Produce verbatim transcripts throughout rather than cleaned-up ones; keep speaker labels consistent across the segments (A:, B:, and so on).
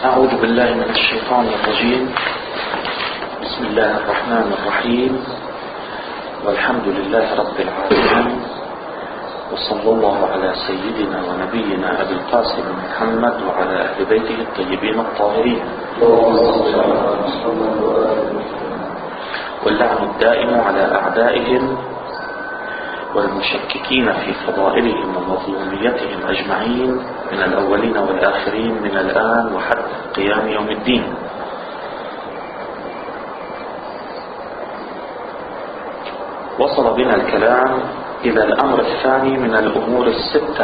A: أعوذ بالله من الشيطان الرجيم. بسم الله الرحمن الرحيم، والحمد لله رب العالمين، وصلى الله على سيدنا ونبينا أبي القاسم محمد وعلى أهل بيته الطيبين الطاهرين، واللعن الدائم على أعدائهم والمشككين في فضائلهم ومظلوميتهم أجمعين من الأولين والآخرين من الآن وحتى قيام يوم الدين. وصل بنا الكلام إلى الأمر الثاني من الأمور الستة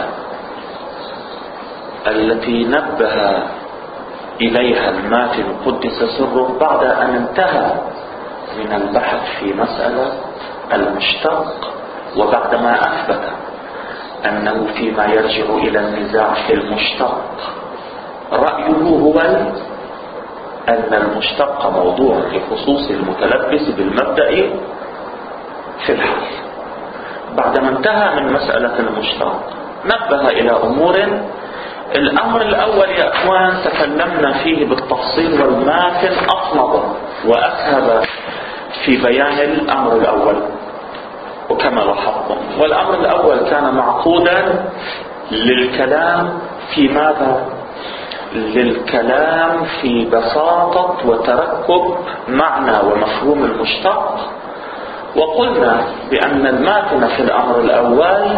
A: التي نبه إليها الماتن قدس سره بعد أن انتهى من البحث في مسألة المشتق، وبعدما أثبت أنه فيما يرجع إلى النزاع في المشتق رأيه هو أن المشتق موضوع لخصوص المتلبس بالمبدأ في الحل. بعدما انتهى من مسألة المشتق نبه إلى أمور. الأمر الأول يا أخوان تكلمنا فيه بالتفصيل، والماتن أفنض وأسهب في بيان الأمر الأول وكما لاحظتم. والأمر الأول كان معقودا للكلام في ماذا؟ للكلام في بساطة وتركب معنى ومفهوم المشتق. وقلنا بأن الماتن في الأمر الأول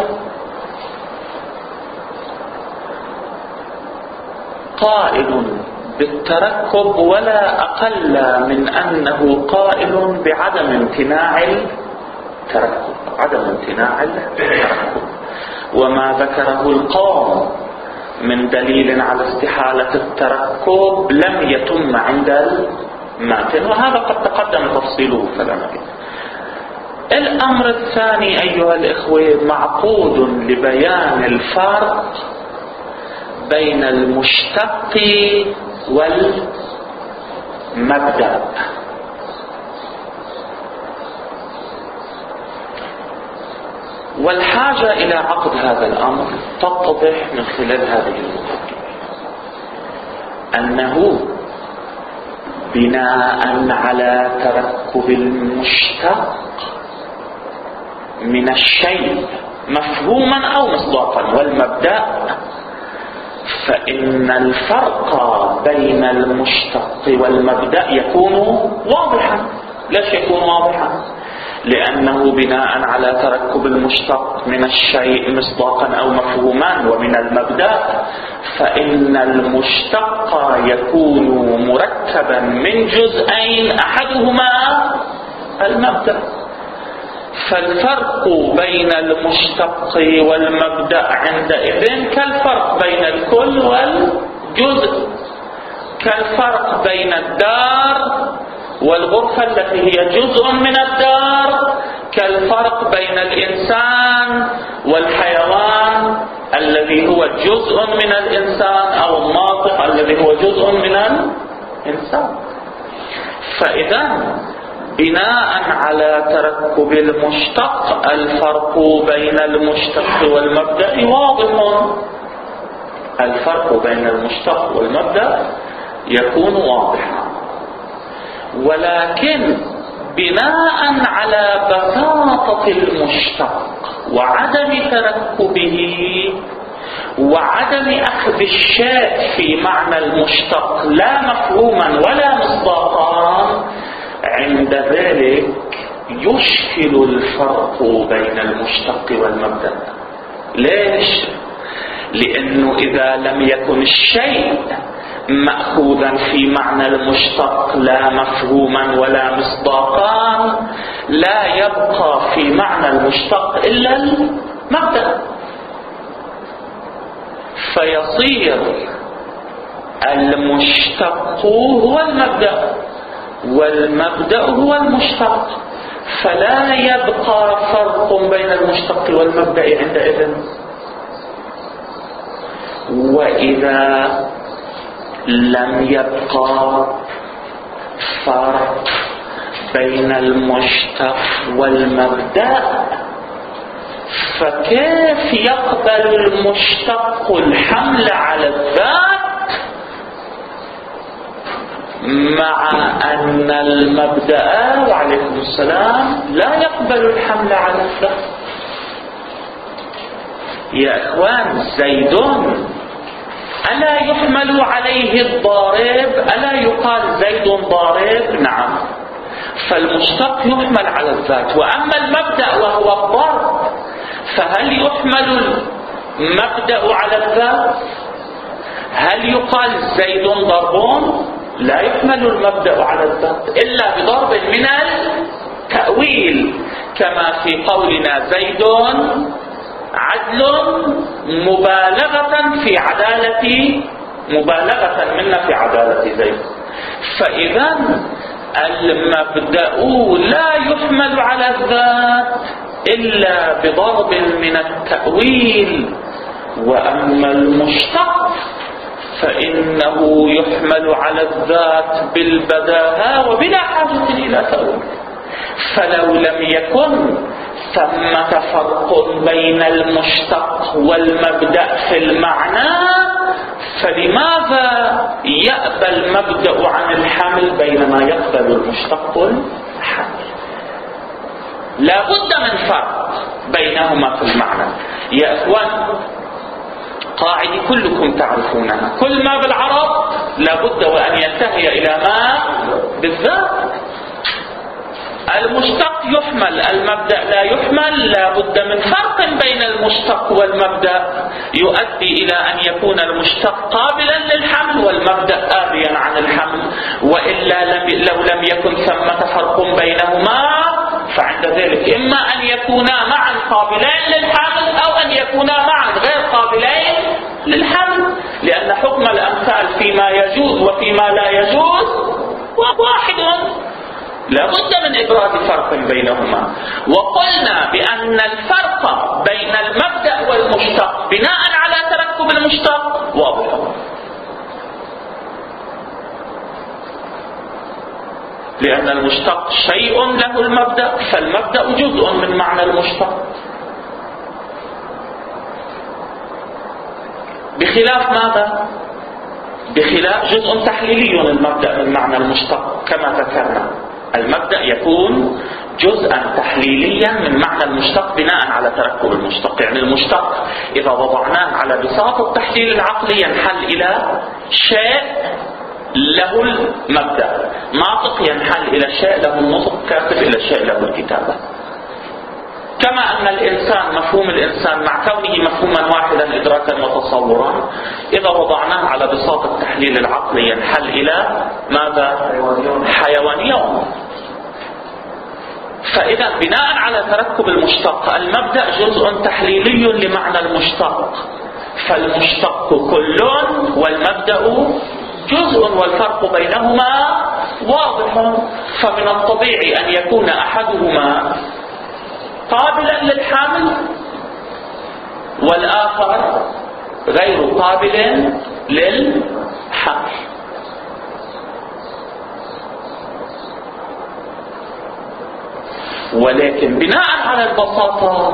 A: قائل بالتركب، ولا أقل من أنه قائل بعدم امتناع التركب، عدم امتناع التركب. وما ذكره القوم من دليل على استحالة التركب لم يتم عند الماتن، وهذا قد تقدم تفصيله فلا نبي. الأمر الثاني أيها الإخوة معقود لبيان الفرق بين المشتق والمبدأ. والحاجة إلى عقد هذا الأمر تتضح من خلال هذه المقدمة، أنه بناء على تركب المشتق من الشيء مفهوما أو مصداقا والمبدأ، فإن الفرق بين المشتق والمبدأ يكون واضحا. ليش يكون واضحا؟ لأنه بناء على تركب المشتق من الشيء مصداقا أو مفهوما ومن المبدأ، فإن المشتق يكون مركبا من جزئين أحدهما المبدأ. فالفرق بين المشتق والمبدأ عندئذ كالفرق بين الكل والجزء، كالفرق بين الدار والغرفة التي هي جزء من الدار، كالفرق بين الإنسان والحيوان الذي هو جزء من الإنسان، أو الناطق الذي هو جزء من الإنسان. فإذا بناء على تركب المشتق الفرق بين المشتق والمبدأ واضح. الفرق بين المشتق والمبدأ يكون واضحا، ولكن بناء على بساطة المشتق وعدم تركبه وعدم أخذ الشيء في معنى المشتق لا مفهوما ولا مصداقا، عند ذلك يشكل الفرق بين المشتق والمبدأ. ليش؟ لأنه إذا لم يكن الشيء مأخوذا في معنى المشتق لا مفهوما ولا مصداقا، لا يبقى في معنى المشتق إلا المبدأ، فيصير المشتق هو المبدأ والمبدأ هو المشتق، فلا يبقى فرق بين المشتق والمبدأ عندئذ. وإذا لم يبقى فرق بين المشتق والمبدأ، فكيف يقبل المشتق الحمل على الذات مع أن المبدأ وعليكم السلام لا يقبل الحمل على الذات. يا إخوان، زيد ألا يحمل عليه الضارب؟ ألا يقال زيد ضارب؟ نعم، فالمشتق يحمل على الذات. وأما المبدأ وهو الضرب فهل يحمل المبدأ على الذات؟ هل يقال زيد ضرب؟ لا يحمل المبدأ على الذات إلا بضرب من التأويل، كما في قولنا زيد عدل مبالغة في عدالة مبالغة منا في عدالة زيد. فإذا المبدأ لا يحمل على الذات إلا بضرب من التأويل. وأما المشتق فإنه يحمل على الذات بالبداهة وبلا حاجة إلى تأويل. فلو لم يكن ثمة فرق بين المشتق والمبدأ في المعنى، فلماذا يأبى المبدأ عن الحمل بينما يقبل المشتق الحمل؟ لا بد من فرق بينهما في المعنى. يا إخوان، قاعدة كلكم تعرفونها، كل ما بالعرب لا بد وأن ينتهي إلى ما بالذات. المشتق يحمل، المبدأ لا يحمل. لا بد من فرق بين المشتق والمبدأ يؤدي إلى أن يكون المشتق قابلا للحمل والمبدأ آبيا عن الحمل، وإلا لم لو لم يكن ثمة فرق بينهما فعند ذلك إما أن يكونا معا قابلين للحمل أو أن يكونا معا غير قابلين للحمل، لأن حكم الأمثال فيما يجوز وفيما لا يجوز واحد. لا بد من إبراز فرق بينهما. وقلنا بأن الفرق بين المبدأ والمشتق بناء على تركب المشتق واضح، لأن المشتق شيء له المبدأ، فالمبدأ جزء من معنى المشتق، بخلاف ماذا؟ بخلاف جزء تحليلي المبدأ من معنى المشتق. كما ذكرنا المبدأ يكون جزءا تحليليا من معنى المشتق بناء على تركب المشتق. يعني المشتق إذا وضعناه على بساط التحليل العقلي ينحل إلى شيء له المبدأ، ناطق ينحل إلى شيء له النطق، كاتب إلى شيء له الكتابة. كما أن الإنسان مفهوم الإنسان مع كونه مفهوما واحدا إدراكا وتصورا إذا وضعناه على بساط التحليل العقلي ينحل إلى ماذا؟ حيوانية. فإذا بناء على تركب المشتق المبدأ جزء تحليلي لمعنى المشتق، فالمشتق كل والمبدأ جزء والفرق بينهما واضح. فمن الطبيعي أن يكون أحدهما قابلا للحمل والآخر غير قابل للحمل. ولكن بناء على البساطة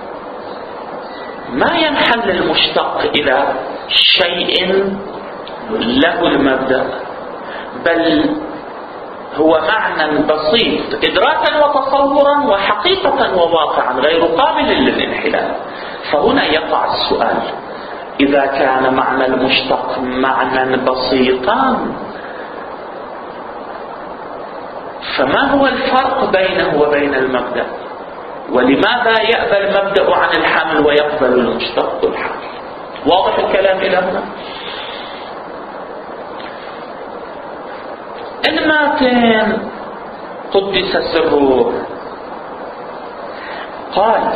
A: ما ينحل المشتق إلى شيء له المبدأ، بل هو معنى بسيط إدراكا وتصورا وحقيقة وواقعا غير قابل للانحلال. فهنا يقع السؤال: إذا كان معنى المشتق معنى بسيطا فما هو الفرق بينه وبين المبدأ؟ ولماذا يأبى المبدأ عن الحمل ويقبل المشتق الحمل؟ واضح الكلام إلى هنا؟ الماتن قدس سره قال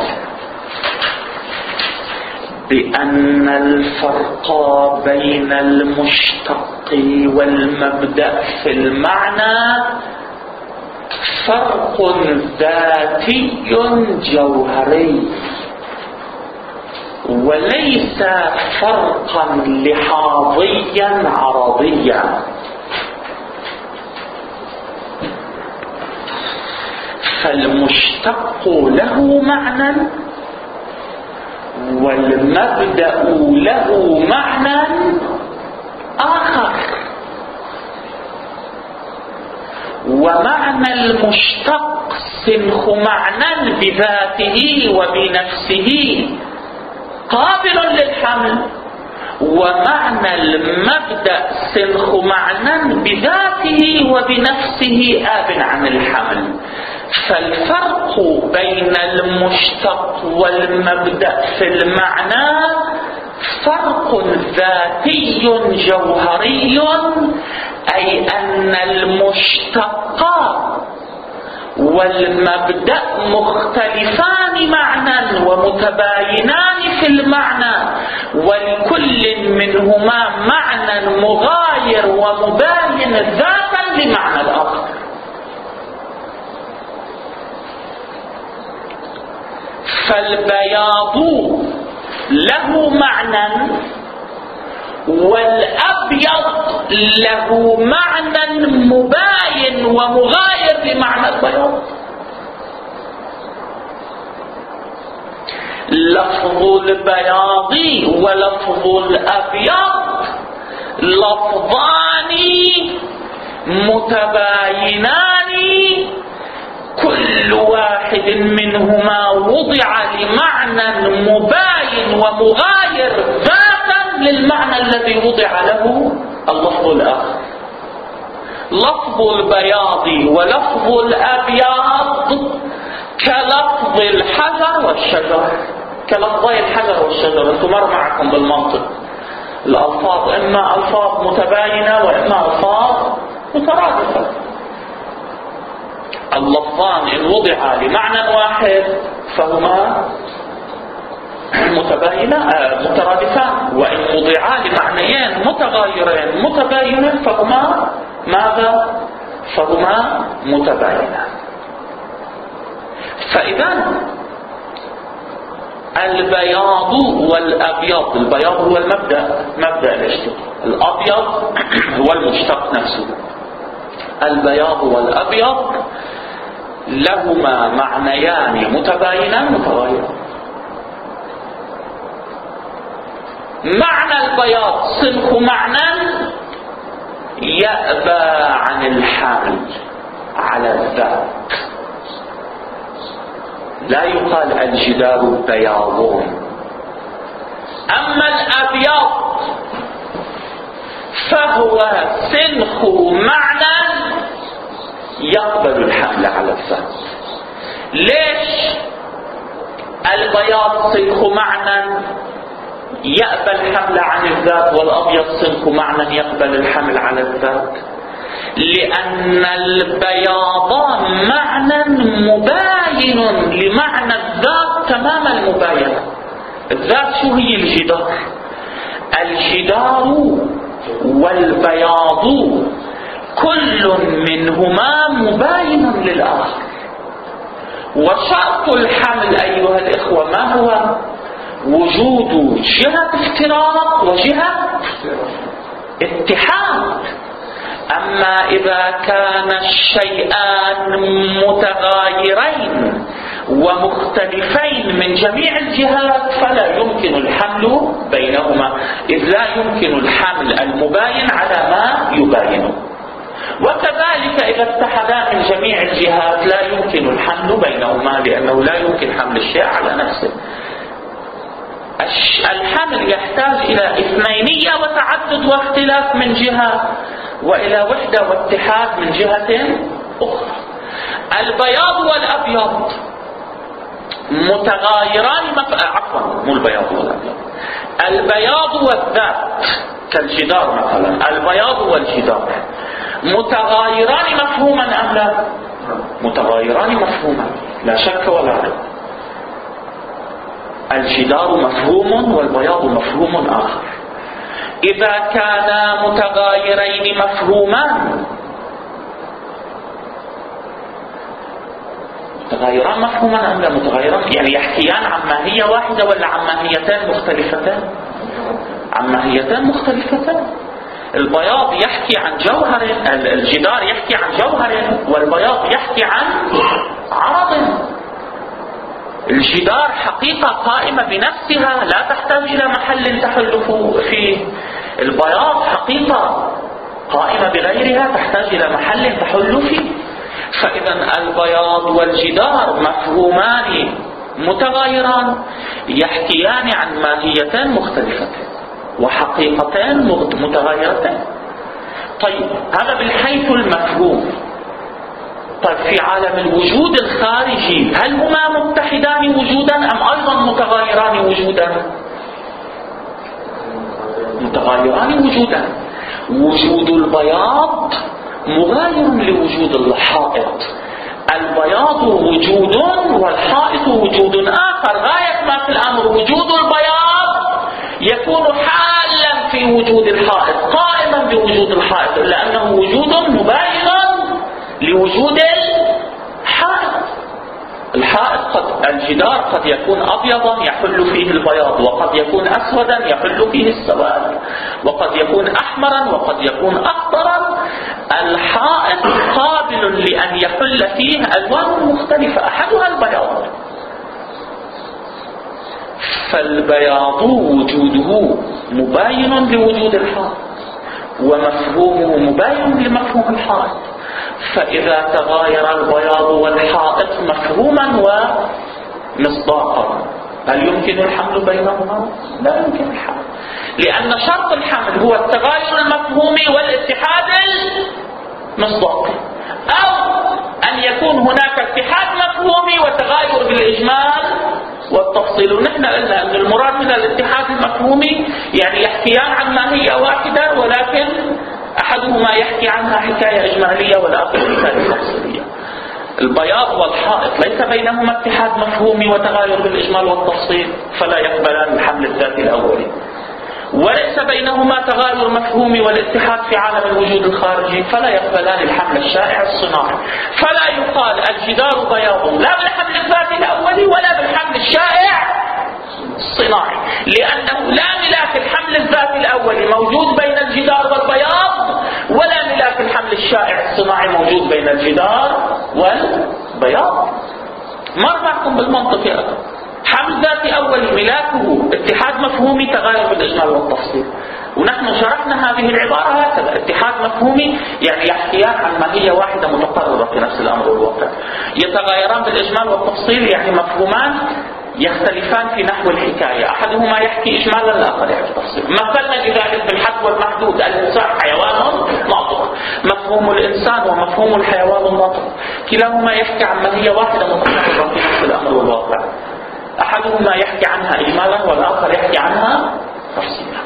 A: بأن الفرق بين المشتق والمبدأ في المعنى فرق ذاتي جوهري وليس فرقا لحاظيا عرضيا. فالمشتق له معنى والمبدأ له معنى آخر. ومعنى المشتق سنخ معنى بذاته وبنفسه قابل للحمل، ومعنى المبدأ سنخ معنى بذاته وبنفسه آب عن الحمل. فالفرق بين المشتق والمبدأ في المعنى فرق ذاتي جوهري، أي أن المشتق والمبدأ مختلفان معنى ومتباينان في المعنى، ولكل منهما معنى مغاير ومباين ذاتا لمعنى الآخر. فالبياض له معنى والأبيض له معنى مباين ومغاير لمعنى البياض. لفظ البياض ولفظ الأبيض لفظان متباينان، كل واحد منهما وضع لمعنى مباين ومغاير ذاتا للمعنى الذي وضع له اللفظ الآخر. لفظ البياض ولفظ الأبيض كلفظ الحجر والشجر، كلفظي الحجر والشجر. انتم مر معكم بالمنطق الألفاظ إما ألفاظ متباينة وإما ألفاظ مترادفة. اللفظان إن وضعا لمعنى واحد فهما متباينة مترادفان، وإن وضعا لمعنيين متغايرين متباينين فهما ماذا؟ فهما متباينان. فإذا البياض والأبيض، البياض هو المبدأ، مبدأ الاشتقاق، الأبيض هو المشتق نفسه. البياض والأبيض لهما معنيان متباينان متغايران. معنى البياض صنف معنى يأبى عن الحمل على الذات، لا يقال الجدار بياض. أما الأبيض فهو سنخ معنى يقبل الحمل على الذات. ليش البياض سنخ معنى يأبى الحمل عن الذات والأبيض سنخ معنى يقبل الحمل على الذات؟ لأن البياض معنى مباين لمعنى الذات تمام المباينة. الذات شو هي؟ الجدار. الجدار والبياض كل منهما مباين للآخر. وشرط الحمل أيها الإخوة ما هو؟ وجود جهة افتراق وجهة اتحاد. أما إذا كان الشيئان متغايرين ومختلفين من جميع الجهات فلا يمكن الحمل بينهما، إذ لا يمكن الحمل المباين على ما يباينه. وكذلك إذا اتحدا من جميع الجهات لا يمكن الحمل بينهما، لأنه لا يمكن حمل الشيء على نفسه. الحمل يحتاج إلى اثنينية وتعدد واختلاف من جهة، وإلى وحدة واتحاد من جهة أخرى. البياض والأبيض متغايران مف... عفوا مو البياض والأبيض، البياض والذات كالجدار مثلا، البياض والجدار متغايران مفهوما أم لا؟ متغايران مفهوما لا شك ولا ريب. الجدار مفهوم والبياض مفهوم آخر. إذا كانا متغايرين مفهومان، متغايران مفهوما أم لا متغايران؟ يعني يحكيان عن ماهية واحدة ولا عن ماهيتين مختلفتان؟ عن ماهيتين مختلفتان. البياض يحكي عن جوهر، الجدار يحكي عن جوهر، والبياض يحكي عن عرض. الجدار حقيقة قائمة بنفسها لا تحتاج إلى محل تحل فيه. البياض حقيقة قائمة بغيرها تحتاج إلى محل تحل فيه. فإذا البياض والجدار مفهومان متغايران يحكيان عن ماهيتين مختلفتين وحقيقتين متغايرتين. طيب هذا بالحيث المفهوم. طيب في عالم الوجود الخارجي هل هما متحدان وجودا أم أيضا متغايران وجودا؟ متغايران وجودا. وجود البياض مغاير لوجود الحائط. البياض وجود والحائط وجود آخر. غاية ما في الأمر وجود البياض يكون حالا في وجود الحائط، قائما بوجود الحائط، لأنه وجود مباين لوجود الحائط. الحائط قد الجدار قد يكون أبيضا يحل فيه البياض، وقد يكون أسودا يحل فيه السواد، وقد يكون أحمرا وقد يكون أخضرا. الحائط قابل لأن يحل فيه ألوان مختلفة أحدها البياض. فالبياض وجوده مباين لوجود الحائط ومفهومه مباين لمفهوم الحائط. فإذا تغاير البياض والحائط مفهوما ومصداقا هل يمكن الحمل بينهما؟ لا يمكن الحمل، لأن شرط الحمل هو التغاير المفهومي والاتحاد المصداقي، أو أن يكون هناك اتحاد مفهومي وتغاير بالإجمال والتفصيل. ونحن قلنا أن المراد من الاتحاد المفهومي يعني يحكيان عن ماهية واحدة ولكن أحدهما يحكي عنها حكاية إجمالية والآخر حكاية تفصيلية. البياض والحائط ليس بينهما اتحاد مفهومي وتغاير بالإجمال والتفصيل فلا يقبلان الحمل الذاتي الأولي، وليس بينهما تغاير مفهومي والاتحاد في عالم الوجود الخارجي فلا يقبلان الحمل الشائع الصناعي. فلا يقال الجدار بياض لا بالحمل الذاتي الأولي ولا بالحمل الشائع الصناعي، لأنه لا ملاك الحمل الذاتي الأولي موجود بين الجدار والبياض، ولا ملاك الحمل الشائع الصناعي موجود بين الجدار والبياض. ما رأيكم بالمنطق يا أخي؟ حمل ذاتي أولي ملاكه اتحاد مفهومي تغاير بالإجمال والتفصيل. ونحن شرحنا هذه العبارة هكذا: اتحاد مفهومي يعني يحكيان عن ماهية واحدة متقررة في نفس الأمر والواقع. يتغايران بالإجمال والتفصيل يعني مفهومان يختلفان في نحو الحكاية، أحدهما يحكي إجمالا الآخر يحكي تفصيل. مثلنا لذلك بالحد والمحدود. الإنسان حيوان ناطق، مفهوم الإنسان ومفهوم الحيوان الناطق كلاهما يحكي عن ماهية واحدة متقررة في نفس الأمر والواقع، أحدهما يحكي عنها إجمالا والآخر يحكي عنها تفصيلا.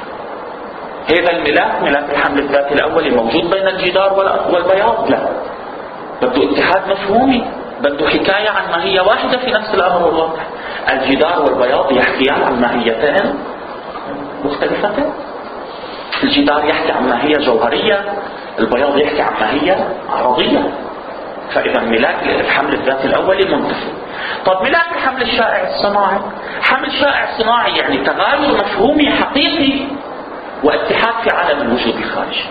A: هذا الملاك ملاك الحمل الذاتي الأولي موجود بين الجدار والبياض؟ لا، بده اتحاد مفهومي، بده حكاية عن ماهية واحدة في نفس الأمر والواقع. الجدار والبياض يحكيان عن ماهيتين مختلفتين. الجدار يحكي عن ماهية جوهرية، البياض يحكي عن ماهية عرضية. فإذا ملاك الحمل الذاتي الأولي منتفي. طب ملاك الحمل الشائع الصناعي، حمل شائع صناعي يعني تغاير مفهومي حقيقي واتحاد في عالم الوجود الخارجي.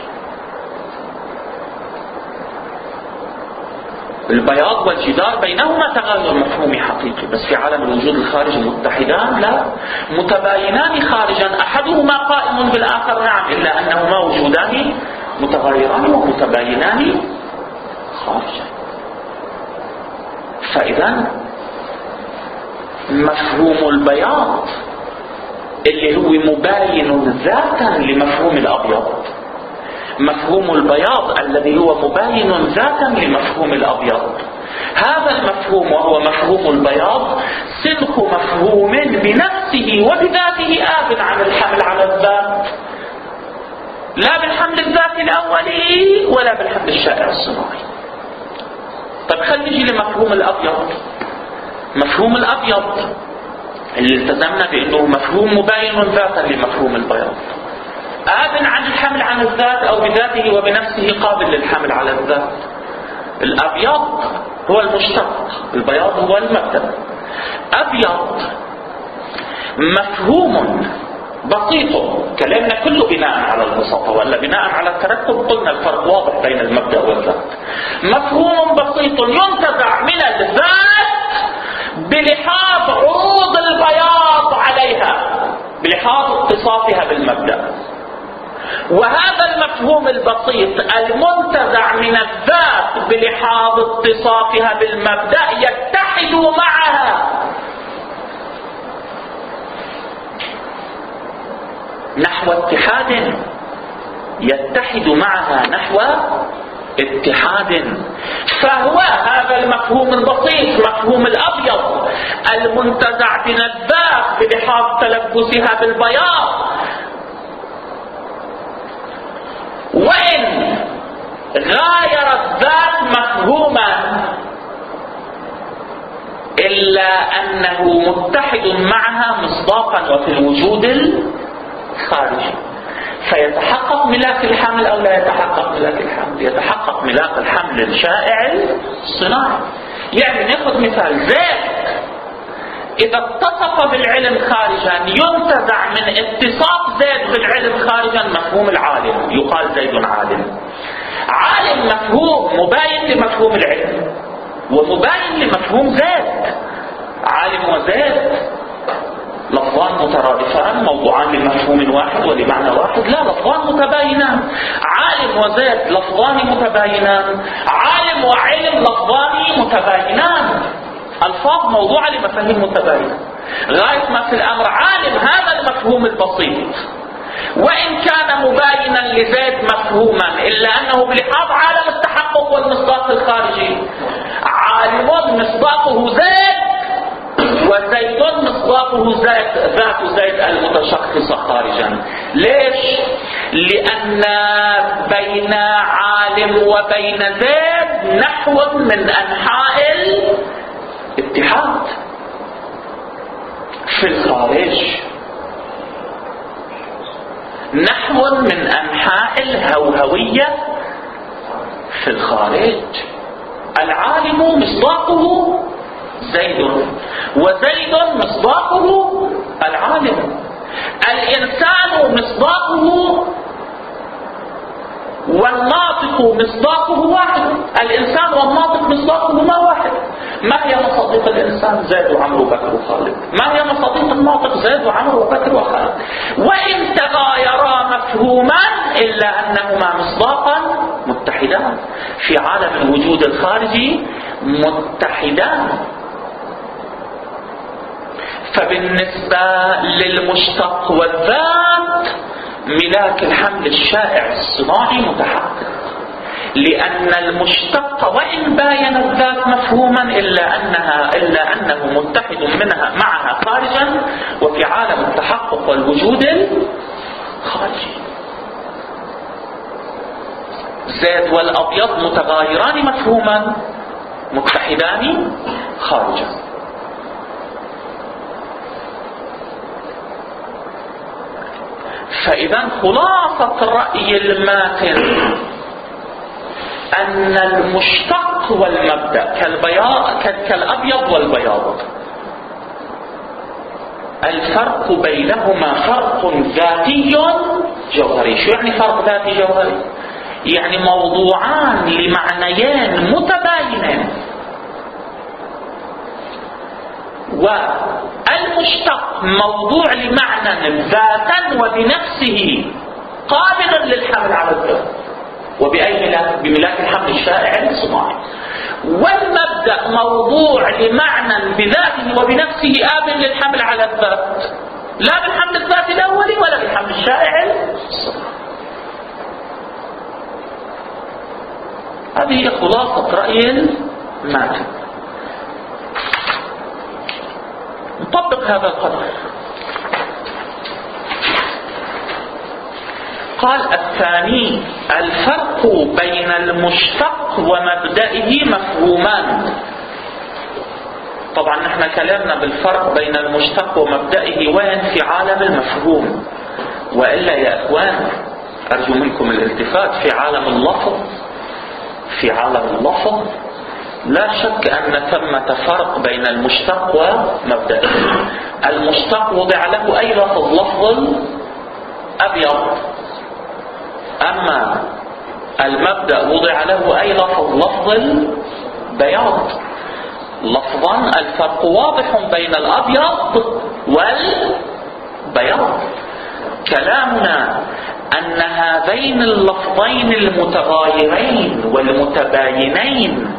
A: البياض والجدار بينهما تغاير مفهومي حقيقي، بس في عالم الوجود الخارجي متحدان؟ لا، متباينان خارجا، أحدهما قائم بالآخر نعم، إلا أنهما وجودان متغايران ومتباينان خارجا. فإذا مفهوم البياض اللي هو مباين ذاتا لمفهوم الأبيض، مفهوم البياض الذي هو مباين ذاتا لمفهوم الأبيض، هذا المفهوم وهو مفهوم البياض سلك مفهوم بنفسه وبذاته آب عن الحمل على الذات، لا بالحمل الذاتي الأولي ولا بالحمل الشائع الصناعي. طيب خلينا نجي لمفهوم الأبيض. مفهوم الأبيض اللي التزمنا بأنه مفهوم مباين ذاتا لمفهوم البياض، آب عن الحمل عن الذات أو بذاته وبنفسه قابل للحمل على الذات. الأبيض هو المشتق، البياض هو المبدأ. أبيض مفهوم بسيط، كلامنا كله بناء على البساطة ولا بناء على الترتب، قلنا الفرق واضح بين المبدأ والذات. مفهوم بسيط ينتزع من الذات بلحاظ عروض البياض عليها، بلحاظ اتصافها بالمبدأ. وهذا المفهوم البسيط المنتزع من الذات بلحاظ اتصافها بالمبدأ يتحد معها نحو اتحاد، يتحد معها نحو اتحاد. فهو هذا المفهوم البسيط مفهوم الأبيض المنتزع من الذات بلحاظ تلبسها بالبياض، وإن غاير الذات مفهوما إلا أنه متحد معها مصداقا وفي الوجود الخارجي. فيتحقق ملاك الحمل أو لا يتحقق ملاك الحمل؟ يتحقق ملاك الحمل الشائع الصناعي. يعني نأخذ مثال زيد إذا اتصف بالعلم خارجا ينتزع من اتصاف زيد بالعلم خارجا مفهوم العالم، يقال زيد عالم. عالم مفهوم مباين لمفهوم العلم ومباين لمفهوم زيد. عالم وزيد لفظان مترادفان موضوعان لمفهوم واحد ولمعنى واحد؟ لا، لفظان متباينان. عالم وزيد لفظان متباينان، عالم وعلم لفظان متباينان، الفاظ موضوعة لمفاهيم متباينة. غاية ما في الأمر عالم هذا المفهوم البسيط وإن كان مباينا لزيد مفهوما إلا أنه بلحاظ عالم التحقق والمصداق الخارجي. عالم مصداقه زيد وزيد مصداقه زيد ذات زيد المتشخصة خارجا. ليش؟ لأن بين عالم وبين زيد نحو من أنحاء الاتحاد في الخارج، نحو من أنحاء الهوهوية في الخارج. العالم مصداقه زيد وزيد مصداقه العالم. الإنسان مصداقه والناطق مصداقه واحد. الإنسان والناطق مصداقهما واحد. ما هي مصادق الإنسان؟ زيد وعمرو وبكر وخالد. ما هي مصادق الناطق؟ زيد وعمرو وبكر وخالد. وإن تغايرا مفهوما إلا أنهما مصداقا متحدان في عالم الوجود الخارجي متحدان. فبالنسبة للمشتق والذات ملاك الحمل الشائع الصناعي متحقق، لأن المشتق وإن باين الذات مفهوما إلا أنها إلا أنه متحد منها معها خارجا وفي عالم التحقق والوجود الخارجي. زيد والأبيض متغايران مفهوما متحدان خارجا. فإذا خلاصة الرأي الماتن أن المشتق والمبدأ كالبياض كالأبيض والبياض الفرق بينهما فرق ذاتي جوهري. شو يعني فرق ذاتي جوهري؟ يعني موضوعان لمعنيين متباينين، والمشتق موضوع لمعنى ذاتا وبنفسه قابل للحمل على الذات. وبأي ملاك؟ بملاك الحمل الشائع الصناعي. والمبدأ موضوع لمعنى بذاته وبنفسه قابل للحمل على الذات، لا بالحمل الذاتي الأولي ولا بالحمل الشائع الصناعي. هذه خلاصة رأي الماتن. نطبق هذا القدر. قال الثاني الفرق بين المشتق ومبدئه مفهومان. طبعا نحن كلامنا بالفرق بين المشتق ومبدئه وين؟ في عالم المفهوم. وإلا يا أخوان أرجو منكم الالتفات في عالم اللفظ. في عالم اللفظ لا شك أن ثمة فرق بين المشتق ومبدئه. المشتق وضع له أي لفظ؟ لفظ أبيض. أما المبدأ وضع له أي لفظ؟ لفظ بياض. لفظا الفرق واضح بين الأبيض والبياض. كلامنا أن هذين اللفظين المتغايرين والمتباينين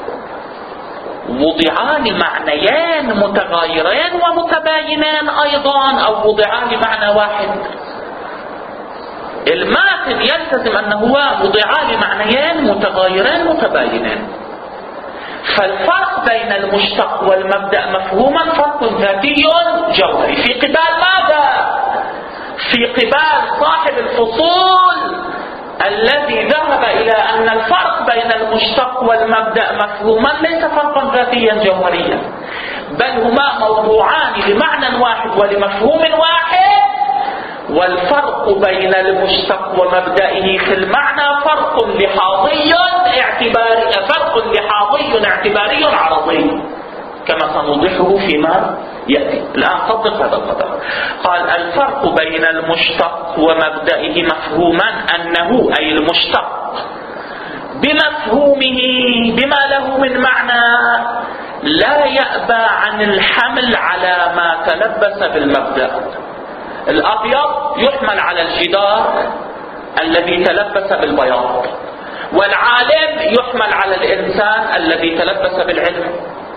A: وضعا لمعنيين متغايرين ومتباينين أيضا، أو وضعا لمعنى واحد. الماتن يلتزم أنه وضعا لمعنيين متغايرين متباينين. فالفرق بين المشتق والمبدأ مفهوما فرق ذاتي جوهري في قبال ماذا؟ في قبال صاحب الفصول الذي ذهب إلى أن الفرق بين المشتق والمبدأ مفهوما ليس فرقا ذاتيا جوهريا، بل هما موضوعان لمعنى واحد ولمفهوم واحد، والفرق بين المشتق ومبدئه في المعنى فرق لحاظي اعتباري فرق لحاظي اعتباري عرضي، كما سنوضحه فيما يأتي. الآن صدق هذا القدر. قال الفرق بين المشتق ومبدئه مفهوما أنه أي المشتق بمفهومه بما له من معنى لا يأبى عن الحمل على ما تلبس بالمبدأ. الأبيض يحمل على الجدار الذي تلبس بالبياض، والعالم يحمل على الإنسان الذي تلبس بالعلم.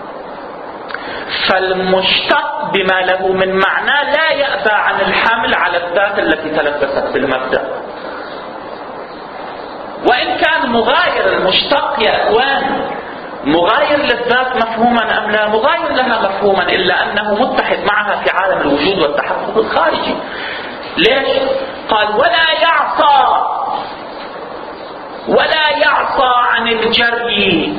A: فالمشتق بما له من معنى لا يأبى عن الحمل على الذات التي تلبست بالمبدأ، وإن كان مغاير المشتق يا أخوان مغاير للذات مفهوما أم لا؟ مغاير لها مفهوما، إلا أنه متحد معها في عالم الوجود والتحقق الخارجي. ليش؟ قال ولا يعصى ولا يعصى عن الجري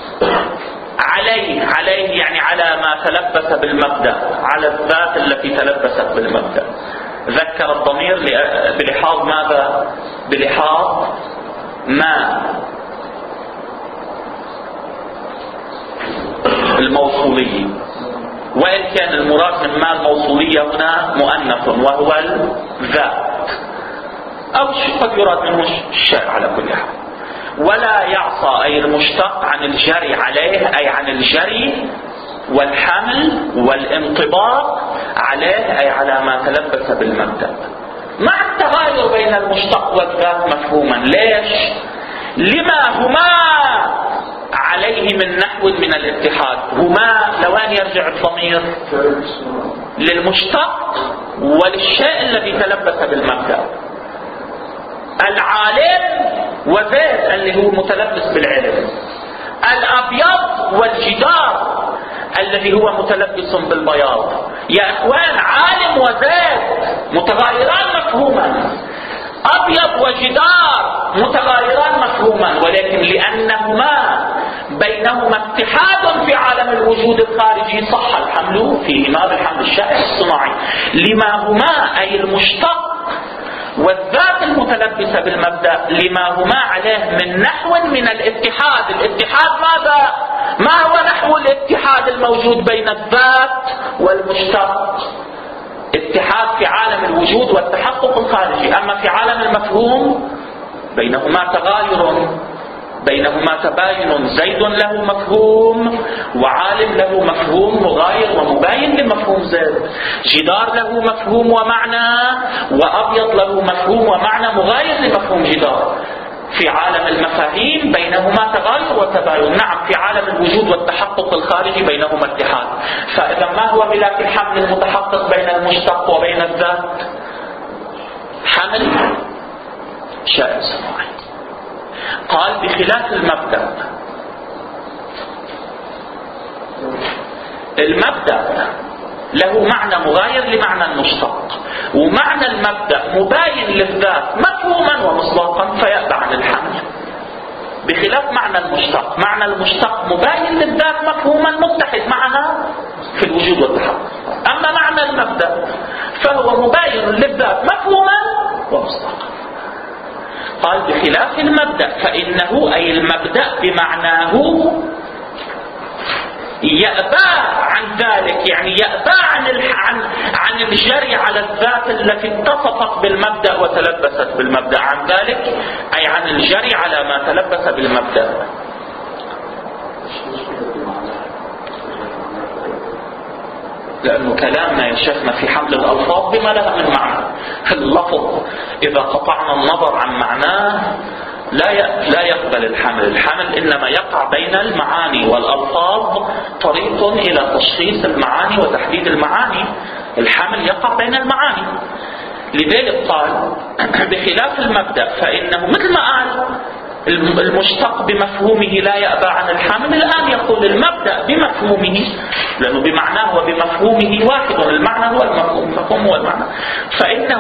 A: عليه عليه يعني على ما تلبس بالمبدأ، على الذات التي تلبست بالمبدأ. ذكر الضمير بلحاظ ماذا؟ بلحاظ ما الموصولية، وإن كان المراد من ما الموصولية هنا مؤنث وهو الذات، أو قد يراد منه الشيء على كل حال. ولا يعصى أي المشتق عن الجري عليه، أي عن الجري والحمل والانطباق عليه، أي على ما تلبس بالمبدأ، مع التغاير بين المشتق والذات مفهوما. ليش؟ لما هما عليه من نحو من الاتحاد. هما لوين يرجع الضمير؟ للمشتق وللشيء الذي تلبس بالمبدأ. العالم وزيد اللي هو متلبس بالعلم، الأبيض والجدار الذي هو متلبس بالبياض. يا اخوان عالم وزيد متغايران مفهوما، أبيض وجدار متغايران مفهوما، ولكن لأنهما بينهما اتحاد في عالم الوجود الخارجي صح الحمل فيهما بالحمل الشائع الصناعي. لما هما أي المشتق والذات المتلبسة بالمبدأ لما هما عليه من نحو من الاتحاد. الاتحاد ماذا؟ ما هو نحو الاتحاد الموجود بين الذات والمشتق؟ اتحاد في عالم الوجود والتحقق الخارجي. أما في عالم المفهوم بينهما تغاير، بينهما تباين. زيد له مفهوم وعالم له مفهوم مغاير ومباين لمفهوم زيد، جدار له مفهوم ومعنى وأبيض له مفهوم ومعنى مغاير لمفهوم جدار. في عالم المفاهيم بينهما تغاير وتباين. نعم في عالم الوجود والتحقق الخارجي بينهما اتحاد. فإذا ما هو ملاك الحمل المتحقق بين المشتق وبين الذات؟ حمل شائع صناعي. قال بخلاف المبدأ، المبدأ له معنى مغاير لمعنى المشتق، ومعنى المبدأ مباين للذات مفهوما ومصداقا فيأبى عن الحمل، بخلاف معنى المشتق. معنى المشتق مباين للذات مفهوما متحد معها في الوجود والتحقق. أما معنى المبدأ فهو مباين للذات مفهوما ومصداقا. قال بخلاف المبدأ فإنه أي المبدأ بمعناه يأبى عن ذلك، يعني يأبى عن عن عن الجري على الذات التي اتصفت بالمبدأ وتلبست بالمبدأ. عن ذلك أي عن الجري على ما تلبس بالمبدأ. لأنه كلامنا يا شيخنا في حمل الألفاظ بما لها من معنى. اللفظ إذا قطعنا النظر عن معناه لا لا يقبل الحمل. الحمل إنما يقع بين المعاني والألفاظ طريق إلى تشخيص المعاني وتحديد المعاني. الحمل يقع بين المعاني. لذلك قال بخلاف المبدأ فإنه مثل ما قال المشتق بمفهومه لا يأبى عن الحمل، الآن يقول المبدأ بمفهومه، لأنه بمعناه وبمفهومه واحد، المعنى هو المفهوم، المفهوم هو المعنى، فإنه